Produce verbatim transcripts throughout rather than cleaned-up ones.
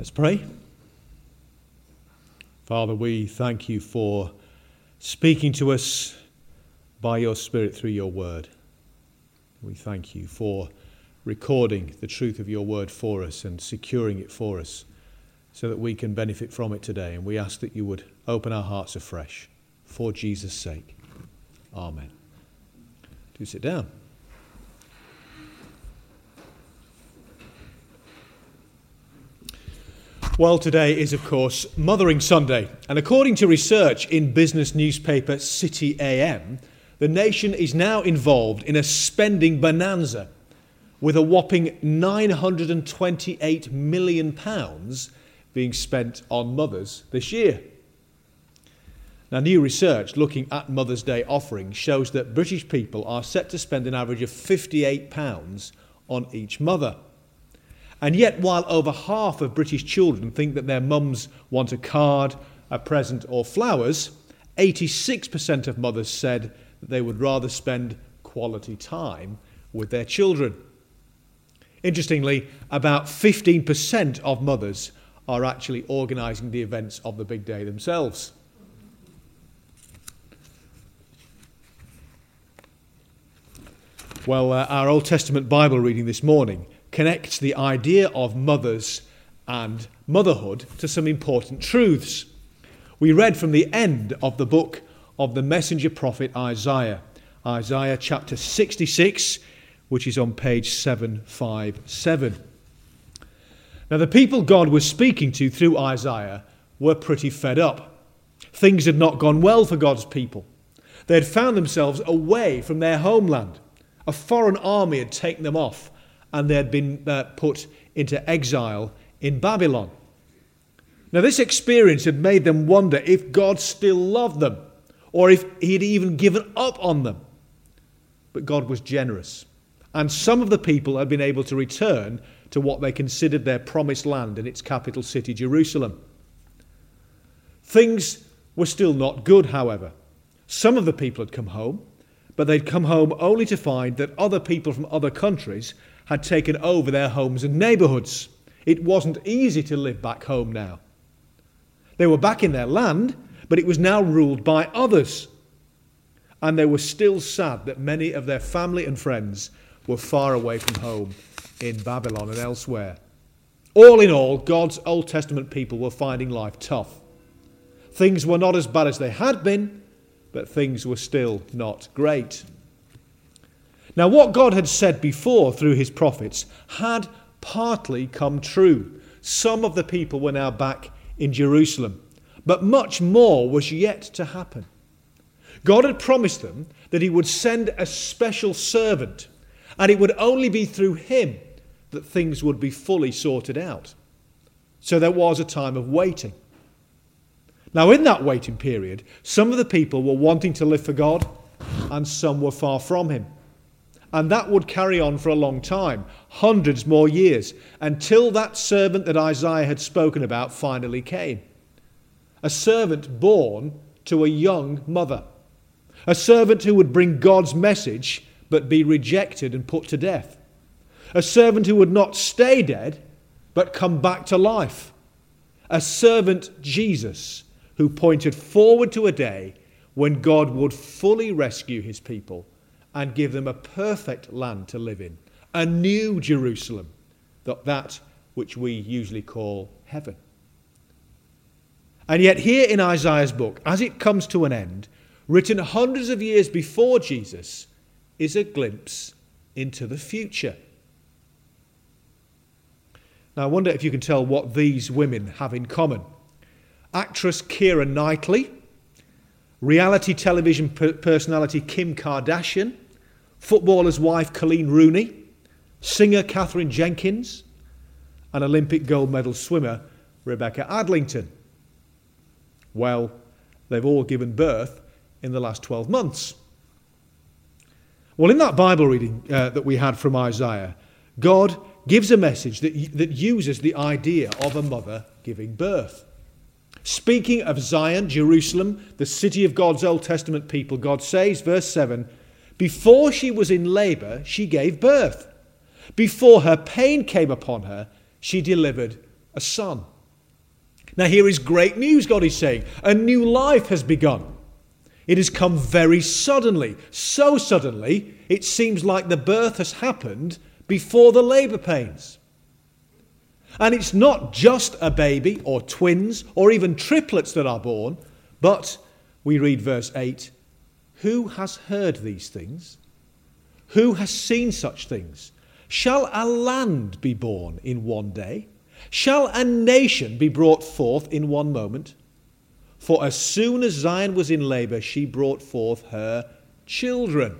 Let's pray. Father, we thank you for speaking to us by your Spirit through your word. We thank you for recording the truth of your word for us and securing it for us so that we can benefit from it today. And we ask that you would open our hearts afresh for Jesus' sake. Amen. Do sit down. Well, today is, of course, Mothering Sunday. And according to research in business newspaper City A M, the nation is now involved in a spending bonanza with a whopping nine hundred twenty-eight million pounds being spent on mothers this year. Now, new research looking at Mother's Day offerings shows that British people are set to spend an average of fifty-eight pounds on each mother. And yet, while over half of British children think that their mums want a card, a present or flowers, eighty-six percent of mothers said that they would rather spend quality time with their children. Interestingly, about fifteen percent of mothers are actually organising the events of the big day themselves. Well, uh, our Old Testament Bible reading this morning connects the idea of mothers and motherhood to some important truths. We read from the end of the book of the messenger prophet Isaiah, Isaiah chapter sixty-six, which is on page seven fifty-seven. Now, the people God was speaking to through Isaiah were pretty fed up. Things had not gone well for God's people. They had found themselves away from their homeland. A foreign army had taken them off, and they had been uh, put into exile in Babylon. Now, this experience had made them wonder if God still loved them, or if he had even given up on them. But God was generous, and some of the people had been able to return to what they considered their promised land in its capital city, Jerusalem. Things were still not good, however. Some of the people had come home, but they'd come home only to find that other people from other countries had taken over their homes and neighbourhoods. It wasn't easy to live back home now. They were back in their land, but it was now ruled by others. And they were still sad that many of their family and friends were far away from home in Babylon and elsewhere. All in all, God's Old Testament people were finding life tough. Things were not as bad as they had been, but things were still not great. Now, what God had said before through his prophets had partly come true. Some of the people were now back in Jerusalem, but much more was yet to happen. God had promised them that he would send a special servant, and it would only be through him that things would be fully sorted out. So there was a time of waiting. Now, in that waiting period, some of the people were wanting to live for God, and some were far from him. And that would carry on for a long time, hundreds more years, until that servant that Isaiah had spoken about finally came. A servant born to a young mother. A servant who would bring God's message but be rejected and put to death. A servant who would not stay dead but come back to life. A servant, Jesus, who pointed forward to a day when God would fully rescue his people and give them a perfect land to live in, a new Jerusalem, that which we usually call heaven. And yet here in Isaiah's book, as it comes to an end, written hundreds of years before Jesus, is a glimpse into the future. Now, I wonder if you can tell what these women have in common. Actress Keira Knightley, reality television per- personality Kim Kardashian, footballer's wife Colleen Rooney, singer Katherine Jenkins, and Olympic gold medal swimmer Rebecca Adlington. Well, they've all given birth in the last twelve months. Well, in that Bible reading uh, that we had from Isaiah, God gives a message that, that uses the idea of a mother giving birth. Speaking of Zion, Jerusalem, the city of God's Old Testament people, God says, verse seven, before she was in labour, she gave birth. Before her pain came upon her, she delivered a son. Now here is great news, God is saying. A new life has begun. It has come very suddenly. So suddenly, it seems like the birth has happened before the labour pains. And it's not just a baby or twins or even triplets that are born, but, we read verse eight, who has heard these things? Who has seen such things? Shall a land be born in one day? Shall a nation be brought forth in one moment? For as soon as Zion was in labour, she brought forth her children.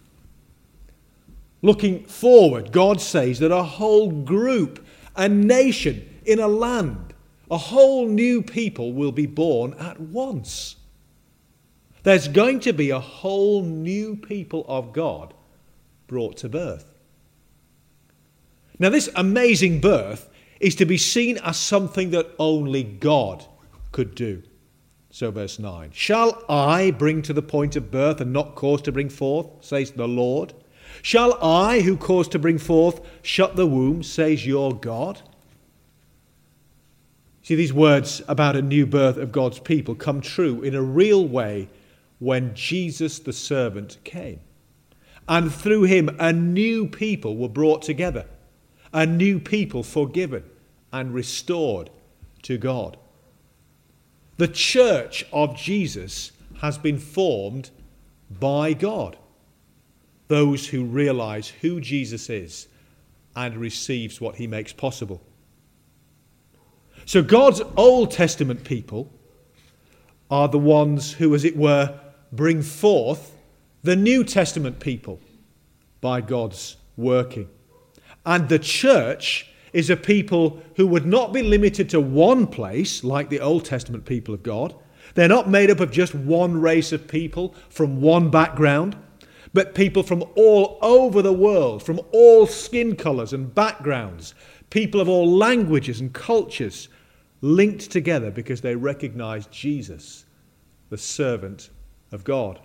Looking forward, God says that a whole group, a nation in a land, a whole new people will be born at once. There's going to be a whole new people of God brought to birth. Now, this amazing birth is to be seen as something that only God could do. So verse nine, shall I bring to the point of birth and not cause to bring forth, says the Lord? Shall I, who cause to bring forth, shut the womb, says your God? See, these words about a new birth of God's people come true in a real way when Jesus the servant came. And through him, a new people were brought together, a new people forgiven and restored to God. The church of Jesus has been formed by God. Those who realize who Jesus is and receives what he makes possible. So God's Old Testament people are the ones who, as it were, bring forth the New Testament people by God's working. And the church is a people who would not be limited to one place like the Old Testament people of God. They're not made up of just one race of people from one background, but people from all over the world, from all skin colours and backgrounds, people of all languages and cultures, linked together because they recognise Jesus, the servant of God.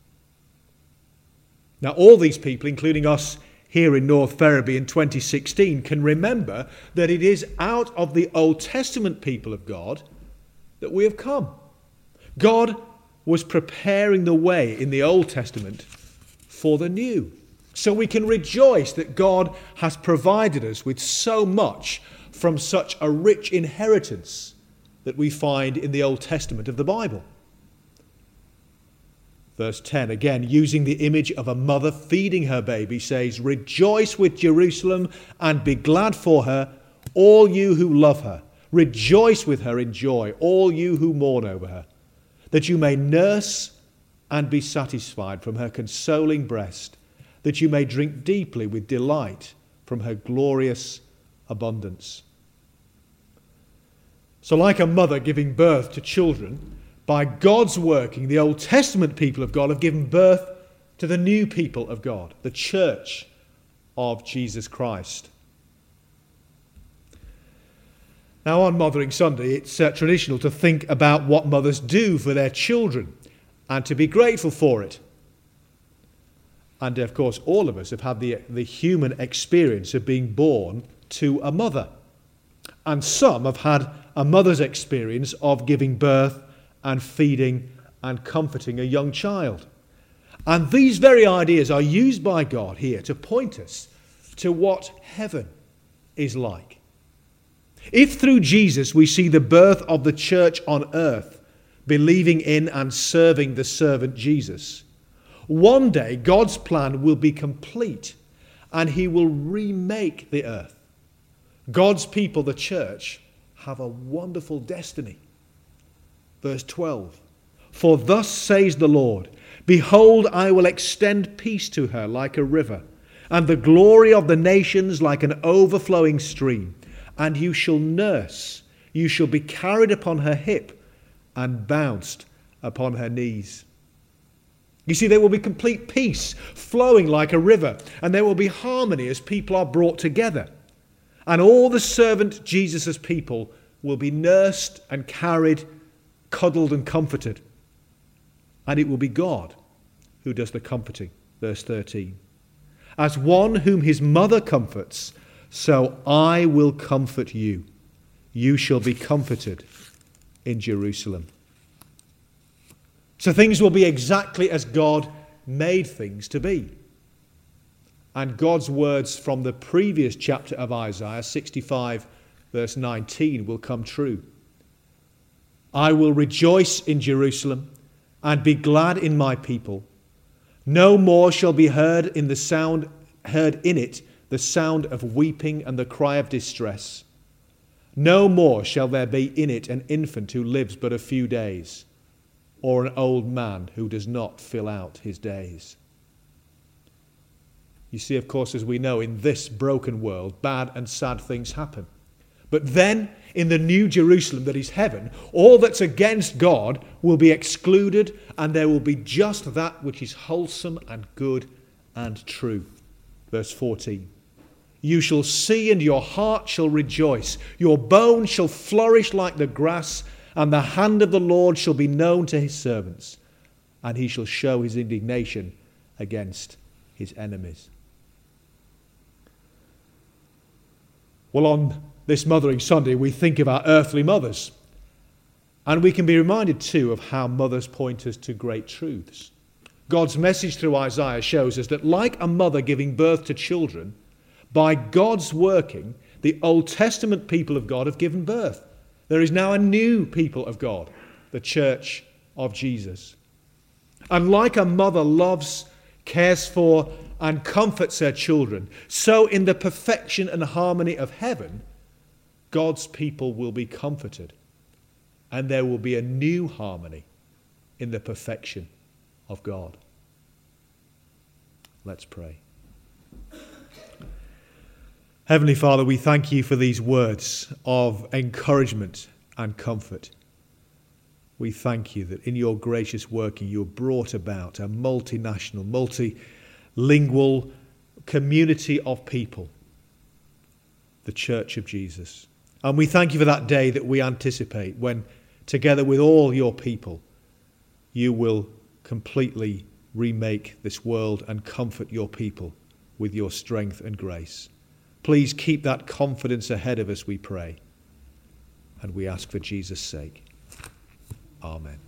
Now, all these people, including us here in North Ferriby in twenty sixteen, can remember that it is out of the Old Testament people of God that we have come. God was preparing the way in the Old Testament for the new. So we can rejoice that God has provided us with so much from such a rich inheritance that we find in the Old Testament of the Bible. Verse ten, again, using the image of a mother feeding her baby, says, rejoice with Jerusalem and be glad for her, all you who love her. Rejoice with her in joy, all you who mourn over her, that you may nurse and be satisfied from her consoling breast, that you may drink deeply with delight from her glorious abundance. So like a mother giving birth to children, by God's working, the Old Testament people of God have given birth to the new people of God, the church of Jesus Christ. Now on Mothering Sunday, it's uh, traditional to think about what mothers do for their children and to be grateful for it. And of course, all of us have had the, the human experience of being born to a mother. And some have had a mother's experience of giving birth and feeding and comforting a young child. And these very ideas are used by God here to point us to what heaven is like. If through Jesus we see the birth of the church on earth, believing in and serving the servant Jesus, one day God's plan will be complete and he will remake the earth. God's people, the church, have a wonderful destiny. Verse twelve, for thus says the Lord, behold, I will extend peace to her like a river, and the glory of the nations like an overflowing stream. And you shall nurse, you shall be carried upon her hip, and bounced upon her knees. You see, there will be complete peace flowing like a river, and there will be harmony as people are brought together. And all the servant Jesus' people will be nursed and carried, cuddled and comforted. And it will be God who does the comforting. Verse thirteen. As one whom his mother comforts, so I will comfort you. You shall be comforted in Jerusalem. So things will be exactly as God made things to be. And God's words from the previous chapter of Isaiah, sixty-five, verse nineteen, will come true. I will rejoice in Jerusalem and be glad in my people. No more shall be heard in the sound heard in it the sound of weeping and the cry of distress. No more shall there be in it an infant who lives but a few days, or an old man who does not fill out his days. You see, of course, as we know, in this broken world, bad and sad things happen. But then, in the new Jerusalem that is heaven, all that's against God will be excluded, and there will be just that which is wholesome and good and true. Verse fourteen. You shall see, and your heart shall rejoice. Your bones shall flourish like the grass, and the hand of the Lord shall be known to his servants, and he shall show his indignation against his enemies. Well, on this Mothering Sunday, we think of our earthly mothers. And we can be reminded too of how mothers point us to great truths. God's message through Isaiah shows us that like a mother giving birth to children, by God's working, the Old Testament people of God have given birth. There is now a new people of God, the Church of Jesus. And like a mother loves, cares for, and comforts her children, so in the perfection and harmony of heaven, God's people will be comforted, and there will be a new harmony in the perfection of God. Let's pray. Heavenly Father, we thank you for these words of encouragement and comfort. We thank you that in your gracious working you have brought about a multinational, multilingual community of people, the Church of Jesus. And we thank you for that day that we anticipate when, together with all your people, you will completely remake this world and comfort your people with your strength and grace. Please keep that confidence ahead of us, we pray. And we ask for Jesus' sake. Amen.